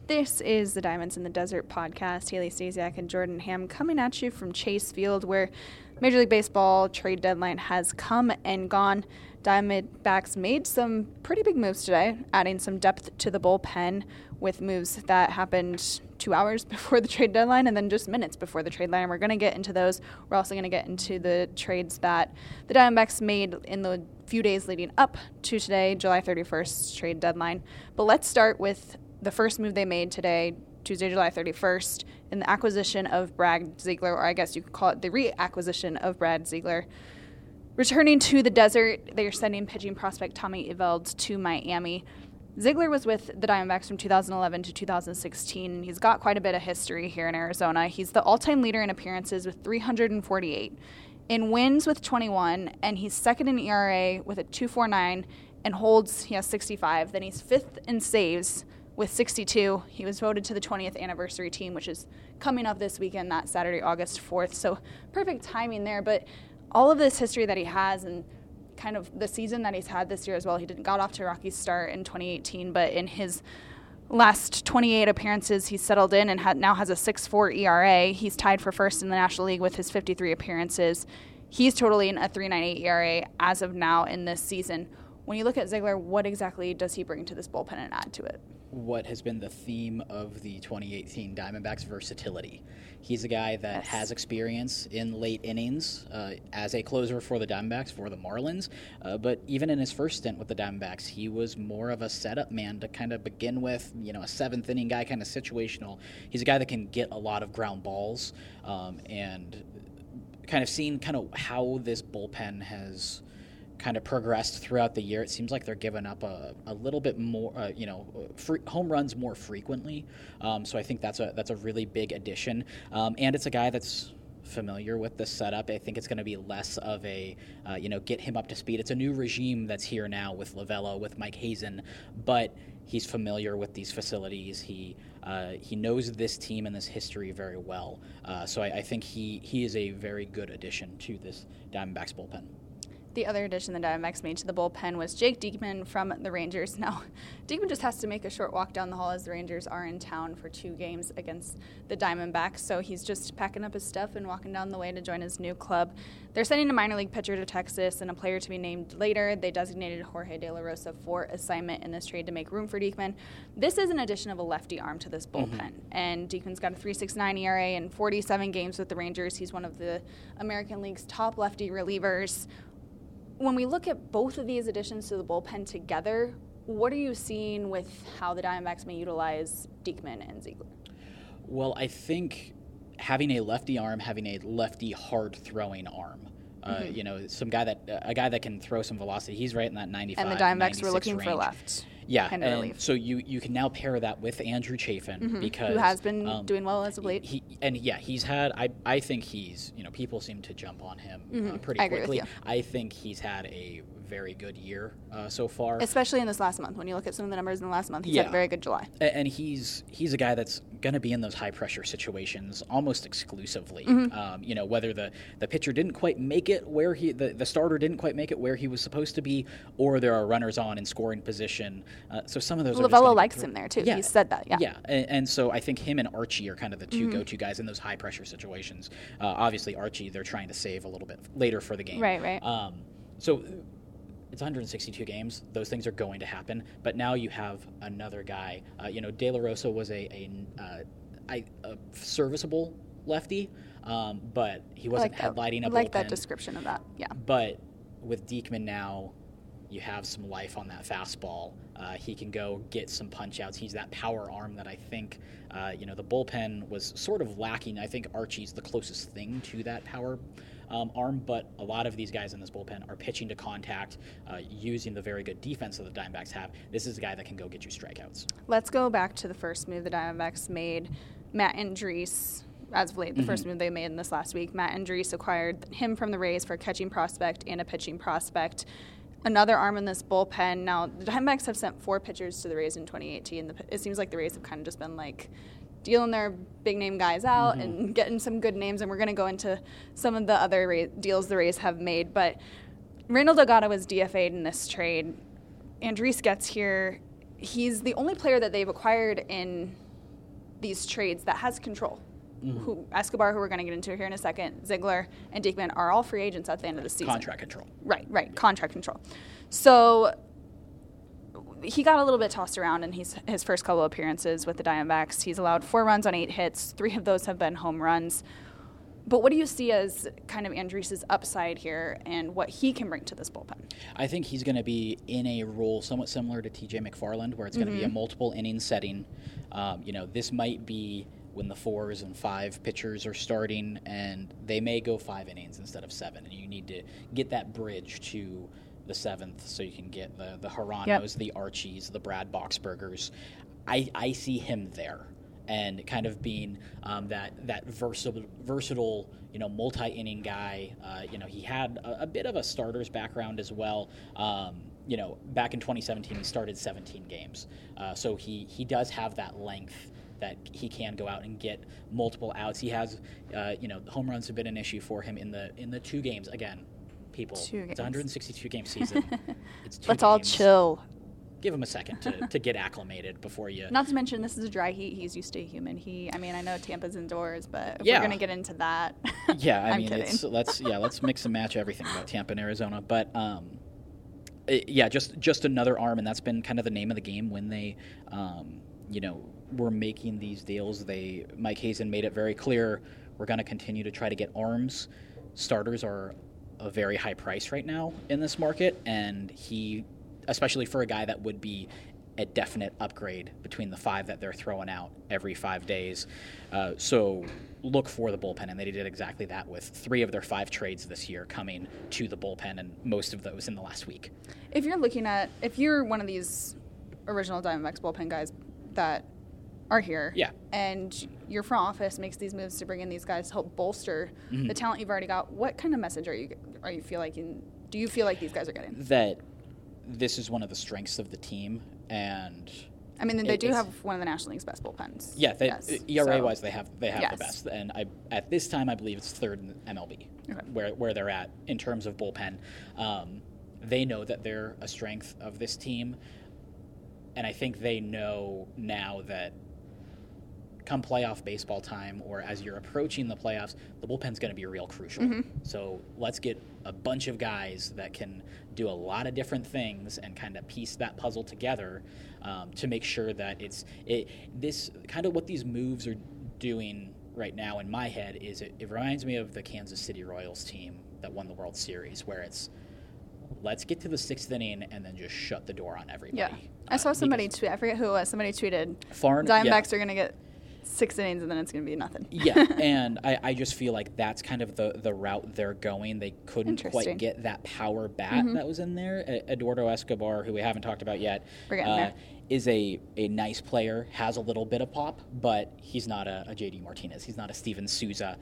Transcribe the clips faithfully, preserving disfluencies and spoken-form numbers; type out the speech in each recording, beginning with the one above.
This is the Diamonds in the Desert podcast. Haley Stasiak and Jordan Ham coming at you from Chase Field, where Major League Baseball trade deadline has come and gone. Diamondbacks made some pretty big moves today, adding some depth to the bullpen with moves that happened two hours before the trade deadline and then just minutes before the trade deadline. We're going to get into those. We're also going to get into the trades that the Diamondbacks made in the few days leading up to today, July thirty-first trade deadline. But let's start with the first move they made today, Tuesday, July thirty-first, in the acquisition of Brad Ziegler, or I guess you could call it the reacquisition of Brad Ziegler. Returning to the desert, they are sending pitching prospect Tommy Eveld to Miami. Ziegler was with the Diamondbacks from two thousand eleven to two thousand sixteen. He's got quite a bit of history here in Arizona. He's the all-time leader in appearances with three hundred forty-eight, in wins with twenty-one, and he's second in E R A with a two point four nine, and holds, he has sixty-five. Then he's fifth in saves with sixty-two. He was voted to the twentieth anniversary team, which is coming up this weekend, that Saturday, August fourth. So perfect timing there. But all of this history that he has and kind of the season that he's had this year as well, he didn't got off to a rocky start in twenty eighteen, but in his last twenty-eight appearances, he's settled in and had, now has a six point four E R A. He's tied for first in the National League with his fifty-three appearances. He's totaling a three point nine eight E R A as of now in this season. When you look at Ziegler, what exactly does he bring to this bullpen and add to it? What has been the theme of the twenty eighteen Diamondbacks: versatility. He's a guy that yes. has experience in late innings uh, as a closer for the Diamondbacks, for the Marlins, uh, but even in his first stint with the Diamondbacks, he was more of a setup man to kind of begin with, you know, a seventh inning guy, kind of situational. He's a guy that can get a lot of ground balls, um, and kind of seeing kind of how this bullpen has kind of progressed throughout the year. It seems like they're giving up a, a little bit more, uh, you know, free, home runs more frequently. Um, so I think that's a that's a really big addition. Um, and it's a guy that's familiar with the setup. I think it's going to be less of a, uh, you know, get him up to speed. It's a new regime that's here now with Lovullo, with Mike Hazen, but he's familiar with these facilities. He uh, he knows this team and this history very well. Uh, so I, I think he he is a very good addition to this Diamondbacks bullpen. The other addition the Diamondbacks made to the bullpen was Jake Diekman from the Rangers. Now, Diekman just has to make a short walk down the hall as the Rangers are in town for two games against the Diamondbacks, so he's just packing up his stuff and walking down the way to join his new club. They're sending a minor league pitcher to Texas and a player to be named later. They designated Jorge De La Rosa for assignment in this trade to make room for Diekman. This is an addition of a lefty arm to this bullpen, mm-hmm. and Diekman's got a three point six nine E R A in forty-seven games with the Rangers. He's one of the American League's top lefty relievers. When we look at both of these additions to the bullpen together, what are you seeing with how the Diamondbacks may utilize Diekman and Ziegler? Well, I think having a lefty arm, having a lefty hard-throwing arm, uh, mm-hmm. you know, some guy that uh, a guy that can throw some velocity. He's right in that ninety-five, and the Diamondbacks were looking range. for left. Yeah, kind of and relief. So you, you can now pair that with Andrew Chafin, mm-hmm. because who has been um, doing well as of late. He, and yeah, he's had. I I think he's. You know, people seem to jump on him mm-hmm. uh, pretty I agree quickly. with you. I think he's had a very good year uh, so far, especially in this last month. When you look at some of the numbers in the last month, he's yeah. had a very good July. And he's he's a guy that's going to be in those high pressure situations almost exclusively. Mm-hmm. Um, you know, whether the, the pitcher didn't quite make it where he the, the starter didn't quite make it where he was supposed to be, or there are runners on in scoring position. Uh, so some of those. Lovullo likes him there too. Yeah. He said that. Yeah. Yeah, and, and so I think him and Archie are kind of the two mm-hmm. go-to guys in those high pressure situations. Uh, obviously, Archie they're trying to save a little bit later for the game. Right. Right. Um, so. It's one hundred sixty-two games. Those things are going to happen. But now you have another guy. Uh, you know, De La Rosa was a a, uh, a, a serviceable lefty, um, but he wasn't I like headlighting that. a bullpen. I like that description of that. Yeah. But with Diekman now, you have some life on that fastball. Uh, he can go get some punch outs. He's that power arm that I think, uh, you know, the bullpen was sort of lacking. I think Archie's the closest thing to that power Um, arm, but a lot of these guys in this bullpen are pitching to contact, uh, using the very good defense that the Diamondbacks have. This is a guy that can go get you strikeouts. Let's go back to the first move the Diamondbacks made. Matt Andriese, as of late, the mm-hmm. first move they made in this last week. Matt Andriese acquired him from the Rays for a catching prospect and a pitching prospect. Another arm in this bullpen. Now, the Diamondbacks have sent four pitchers to the Rays in twenty eighteen. The, it seems like the Rays have kind of just been like dealing their big-name guys out mm-hmm. and getting some good names, and we're going to go into some of the other Ray- deals the Rays have made. But Randall Delgado was D F A'd in this trade. Andriese gets here. He's the only player that they've acquired in these trades that has control. Mm-hmm. Who Escobar, who we're going to get into here in a second, Ziegler, and Diekman are all free agents at the end of the season. Contract control. Right, right, yeah. Contract control. So he got a little bit tossed around in his, his first couple of appearances with the Diamondbacks. He's allowed four runs on eight hits. Three of those have been home runs. But what do you see as kind of Andries's upside here and what he can bring to this bullpen? I think he's going to be in a role somewhat similar to T J McFarland, where it's going to mm-hmm. be a multiple inning setting. Um, you know, this might be when the fours and five pitchers are starting, and they may go five innings instead of seven, and you need to get that bridge to the seventh so you can get the, the Haranos, yep. the Archies, the Brad Boxbergers. I, I see him there. And kind of being um, that that versatile, versatile, you know, multi-inning guy. Uh, you know, he had a, a bit of a starter's background as well. Um, you know, back in twenty seventeen, he started seventeen games, uh, so he he does have that length that he can go out and get multiple outs. He has, uh, you know, home runs have been an issue for him in the in the two games. Again, people, two it's a one hundred sixty-two game season. It's two Let's games. all chill. Give him a second to, to get acclimated before you... Not to mention, this is a dry heat. He's used to humid heat. I mean, I know Tampa's indoors, but if yeah. we're going to get into that... Yeah, I I'm mean, kidding. It's, let's yeah, let's mix and match everything about Tampa and Arizona. But, um, it, yeah, just just another arm, and that's been kind of the name of the game when they, um, you know, were making these deals. They Mike Hazen made it very clear, we're going to continue to try to get arms. Starters are a very high price right now in this market, and he... especially for a guy that would be a definite upgrade between the five that they're throwing out every five days. Uh, so look for the bullpen, and they did exactly that with three of their five trades this year coming to the bullpen, and most of those in the last week. If you're looking at, if you're one of these original Diamondbacks bullpen guys that are here, yeah. and your front office makes these moves to bring in these guys to help bolster mm-hmm. the talent you've already got, what kind of message are you, are you feel like, in, do you feel like these guys are getting? That this is one of the strengths of the team, and I mean, they do have one of the National League's best bullpens. Yeah, they, yes. E R A-wise, so, they have they have yes. the best, and I at this time I believe it's third in M L B, okay. where where they're at in terms of bullpen. Um, they know that they're a strength of this team, and I think they know now that come playoff baseball time, or as you're approaching the playoffs, the bullpen's going to be real crucial. Mm-hmm. So let's get a bunch of guys that can do a lot of different things and kind of piece that puzzle together um, to make sure that it's it, this kind of what these moves are doing right now in my head is it, it reminds me of the Kansas City Royals team that won the World Series, where it's let's get to the sixth inning and then just shut the door on everybody. Yeah, I saw somebody tweet. I forget who it was. Somebody tweeted. Farn, Diamondbacks yeah. are going to get six innings and then it's going to be nothing. Yeah, and I, I just feel like that's kind of the, the route they're going. They couldn't quite get that power bat mm-hmm. that was in there. Eduardo Escobar, who we haven't talked about yet, uh, is a, a nice player, has a little bit of pop, but he's not a, a J D Martinez. He's not a Steven Souza.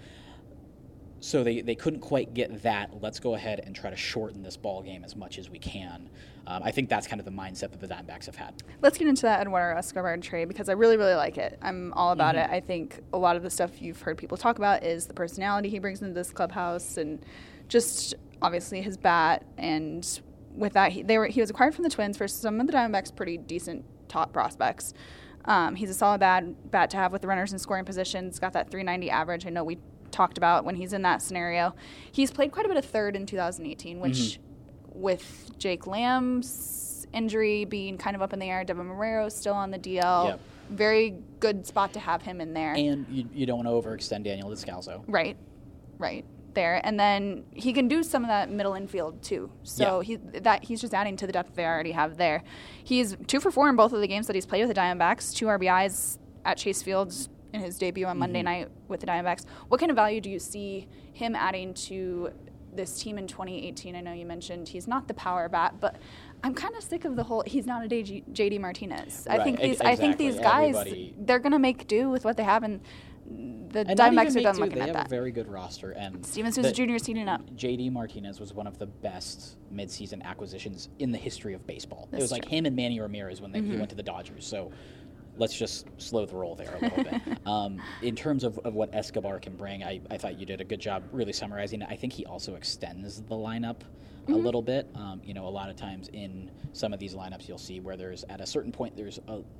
So they, they couldn't quite get that. Let's go ahead and try to shorten this ball game as much as we can. Um, I think that's kind of the mindset that the Diamondbacks have had. Let's get into that Eduardo Escobar trade because I really, really like it. I'm all about mm-hmm. it. I think a lot of the stuff you've heard people talk about is the personality he brings into this clubhouse and just obviously his bat. And with that, he, they were, he was acquired from the Twins for some of the Diamondbacks' pretty decent top prospects. Um, he's a solid bat, bat to have with the runners in scoring positions, got that three ninety average. I know we talked about when he's in that scenario. He's played quite a bit of third in two thousand eighteen, which mm-hmm. with Jake Lamb's injury being kind of up in the air, Devin Marrero's still on the D L. Yep. Very good spot to have him in there. And you, you don't want to overextend Daniel Descalso. Right, right there. And then he can do some of that middle infield too. So yeah. he that he's just adding to the depth they already have there. He's two for four in both of the games that he's played with the Diamondbacks, two R B Is at Chase Fields in his debut on Monday mm-hmm. night with the Diamondbacks. What kind of value do you see him adding to this team in twenty eighteen? I know you mentioned he's not the power bat, but I'm kind of sick of the whole he's not a J D Martinez. Right. I think these exactly. I think these guys Everybody. They're going to make do with what they have, and the and Diamondbacks are done do. looking they at have that. A very good roster, and Steven Souza Junior is heating up. J D Martinez was one of the best midseason acquisitions in the history of baseball. That's it was true. like him and Manny Ramirez when they, mm-hmm. he went to the Dodgers. So let's just slow the roll there a little bit. Um, in terms of, of what Escobar can bring, I, I thought you did a good job really summarizing it. I think he also extends the lineup mm-hmm. a little bit. Um, you know, a lot of times in some of these lineups you'll see where there's, at a certain point, there's a,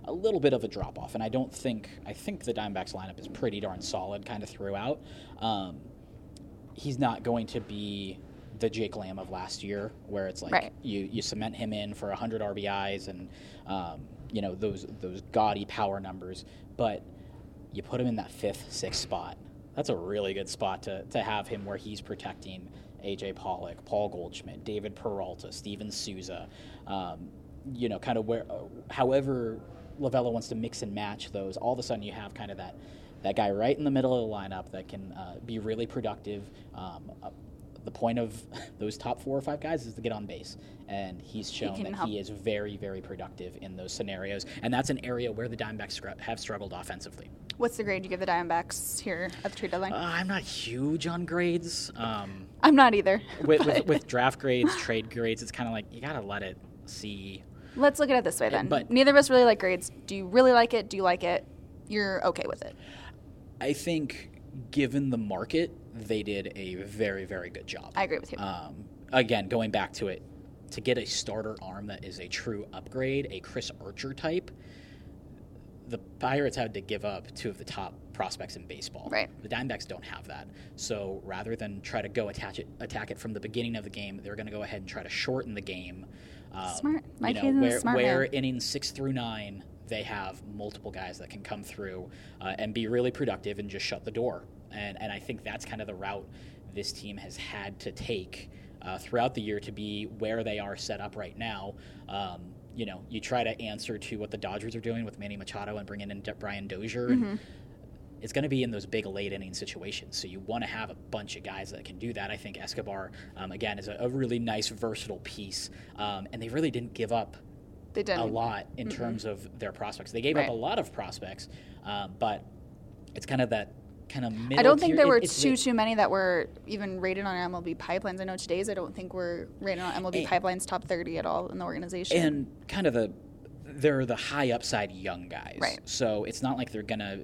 a little bit of a drop off. And I don't think I think the Diamondbacks lineup is pretty darn solid, kind of throughout. Um, he's not going to be the Jake Lamb of last year, where it's like right. you, you cement him in for one hundred R B Is and um, you know those those gaudy power numbers, but you put him in that fifth, sixth spot. That's a really good spot to to have him where he's protecting A J Pollock, Paul Goldschmidt, David Peralta, Steven Souza. Um, you know, kind of where, uh, however Lovullo wants to mix and match those. All of a sudden, you have kind of that that guy right in the middle of the lineup that can uh, be really productive. Um, uh, The point of those top four or five guys is to get on base, and he's shown he that help. he is very, very productive in those scenarios, and that's an area where the Diamondbacks have struggled offensively. What's the grade you give the Diamondbacks here at the trade deadline? Uh, I'm not huge on grades. Um, I'm not either. with, with, with draft grades, trade grades, it's kind of like you got to let it see. Let's look at it this way then. But neither of us really like grades. Do you really like it? Do you like it? You're okay with it? I think given the market, they did a very, very good job. I agree with you. Um, again, going back to it, to get a starter arm that is a true upgrade, a Chris Archer type, the Pirates had to give up two of the top prospects in baseball. Right. The Diamondbacks don't have that. So rather than try to go attach it, attack it from the beginning of the game, they're going to go ahead and try to shorten the game. Um, smart. Mike you know, where, smart where man. innings six through nine, they have multiple guys that can come through uh, and be really productive and just shut the door. And and I think that's kind of the route this team has had to take uh, throughout the year to be where they are set up right now. Um, you know, you try to answer to what the Dodgers are doing with Manny Machado and bringing in De- Brian Dozier. Mm-hmm. And it's going to be in those big late inning situations. So you want to have a bunch of guys that can do that. I think Escobar, um, again, is a, a really nice, versatile piece. Um, and they really didn't give up they didn't. a lot in Mm-mm. terms of their prospects. They gave right. up a lot of prospects, uh, but it's kind of that kind of middle I don't think tier. there were it, too, too many that were even rated on M L B pipelines. I know today's I don't think we're rated on M L B and, pipelines top thirty at all in the organization. And kind of the, they're the high upside young guys. Right. So it's not like they're going to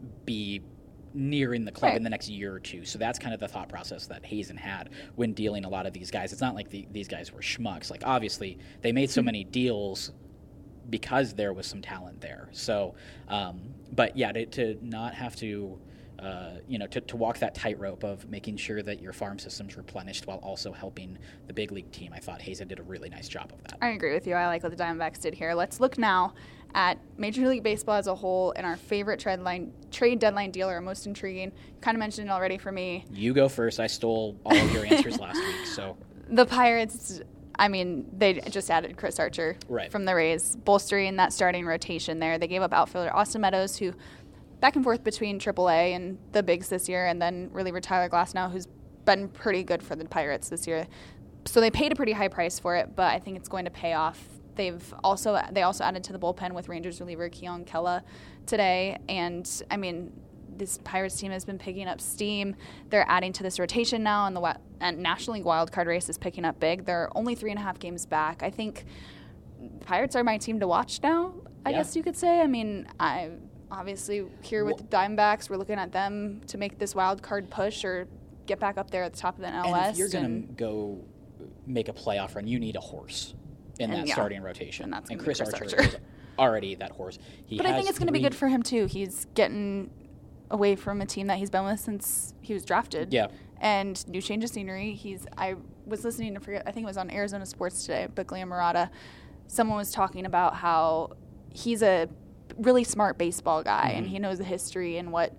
be nearing the club right. in the next year or two. So that's kind of the thought process that Hazen had when dealing a lot of these guys. It's not like the, these guys were schmucks. Like, obviously, they made so many deals because there was some talent there. So, um, but yeah, to, to not have to, uh, you know, to, to walk that tightrope of making sure that your farm system's replenished while also helping the big league team, I thought Hazen did a really nice job of that. I agree with you. I like what the Diamondbacks did here. Let's look now at Major League Baseball as a whole and our favorite trade line, trade deadline deal, or most intriguing. You kind of mentioned it already for me. You go first. I stole all of your answers last week. So the Pirates, I mean, they just added Chris Archer right. from the Rays, bolstering that starting rotation there. They gave up outfielder Austin Meadows, who back and forth between triple A and the bigs this year, and then reliever Tyler Glasnow, who's been pretty good for the Pirates this year. So they paid a pretty high price for it, but I think it's going to pay off. They've also they also added to the bullpen with Rangers reliever Keon Kela today, and I mean this Pirates team has been picking up steam. They're adding to this rotation now, and the and National League wild card race is picking up big. They're only three and a half games back. I think the Pirates are my team to watch now. I yeah. guess you could say. I mean, I obviously here with well, the Diamondbacks, we're looking at them to make this wild card push or get back up there at the top of the N L West. And if you're going to go make a playoff run, you need a horse in and that yeah. starting rotation. And, that's and Chris, Chris Archer, Archer is already that horse. He but has I think it's going to be three... good for him, too. He's getting away from a team that he's been with since he was drafted. Yeah. And new change of scenery. He's. I was listening to, forget, I think it was on Arizona Sports today, but Glenn Murata, someone was talking about how he's a really smart baseball guy, mm-hmm. and he knows the history and what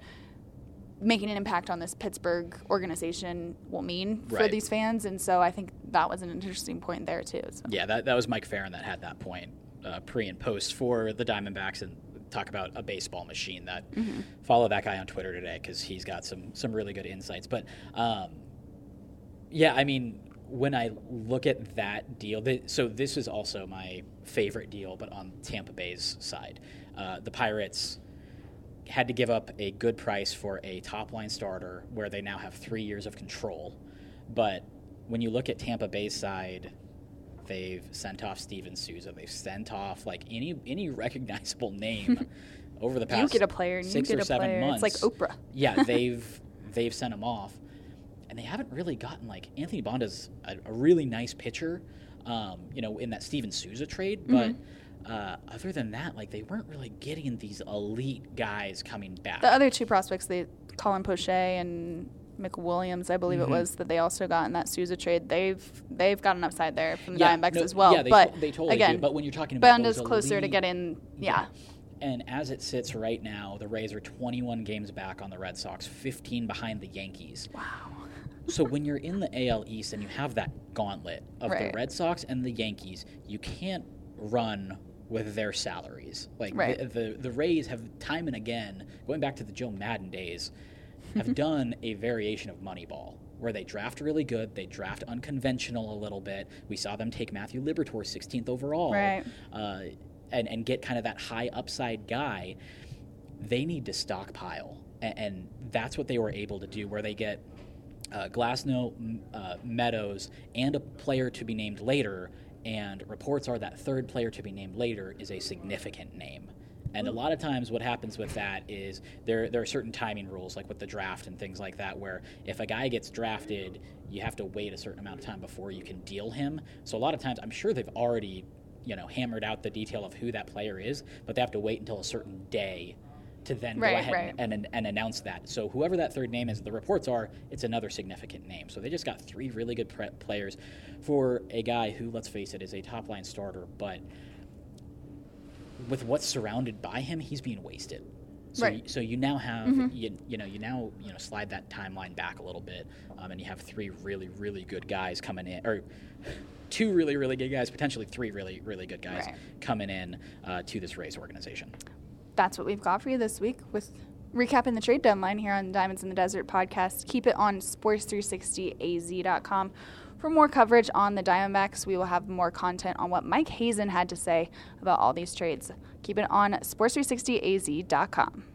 making an impact on this Pittsburgh organization will mean for right. these fans. And so I think that was an interesting point there, too. So. Yeah, that, that was Mike Farron that had that point uh, pre and post for the Diamondbacks, and talk about a baseball machine. That mm-hmm. follow that guy on Twitter today because he's got some some really good insights. But um, yeah, I mean, when I look at that deal, th- so this is also my favorite deal, but on Tampa Bay's side. Uh, the Pirates had to give up a good price for a top-line starter where they now have three years of control. But when you look at Tampa Bay's side, they've sent off Steven Souza. They've sent off, like, any any recognizable name over the past you get a player, and six you get or a seven player. months. It's like Oprah. yeah, they've they've sent him off. And they haven't really gotten, like, Anthony Bonda's a, a really nice pitcher, um, you know, in that Steven Souza trade. But, mm-hmm. uh, other than that, like they weren't really getting these elite guys coming back. The other two prospects, they Colin Poche and McWilliams, I believe mm-hmm. it was, that they also got in that Souza trade. They've they've got an upside there from the yeah, Diamondbacks no, as well. Yeah, they, but to, they totally again, do. But when you're talking about Banda's those closer elite, to get in, yeah. yeah. And as it sits right now, the Rays are twenty-one games back on the Red Sox, fifteen behind the Yankees. Wow. So when you're in the A L East and you have that gauntlet of right. the Red Sox and the Yankees, you can't run with their salaries. Like right. the, the the Rays have time and again, going back to the Joe Madden days, have done a variation of Moneyball, where they draft really good, they draft unconventional a little bit. We saw them take Matthew Liberatore sixteenth overall, right. uh, and, and get kind of that high upside guy. They need to stockpile, and, and that's what they were able to do, where they get uh, Glasnow, uh, Meadows, and a player to be named later, and reports are that third player to be named later is a significant name. And a lot of times what happens with that is there there are certain timing rules, like with the draft and things like that, where if a guy gets drafted, you have to wait a certain amount of time before you can deal him. So a lot of times, I'm sure they've already, you know, hammered out the detail of who that player is, but they have to wait until a certain day to then right, go ahead right. and, and, and announce that. So whoever that third name is, the reports are it's another significant name. So they just got three really good pre- players for a guy who, let's face it, is a top-line starter, but with what's surrounded by him, he's being wasted. So, right. you, so you now have, mm-hmm. you, you know, you now you know slide that timeline back a little bit, um, and you have three really, really good guys coming in, or two really, really good guys, potentially three really, really good guys right. coming in uh, to this Rays organization. That's what we've got for you this week with recapping the trade deadline here on Diamonds in the Desert podcast. Keep it on sports three sixty A Z dot com. For more coverage on the Diamondbacks, we will have more content on what Mike Hazen had to say about all these trades. Keep it on sports three sixty A Z dot com.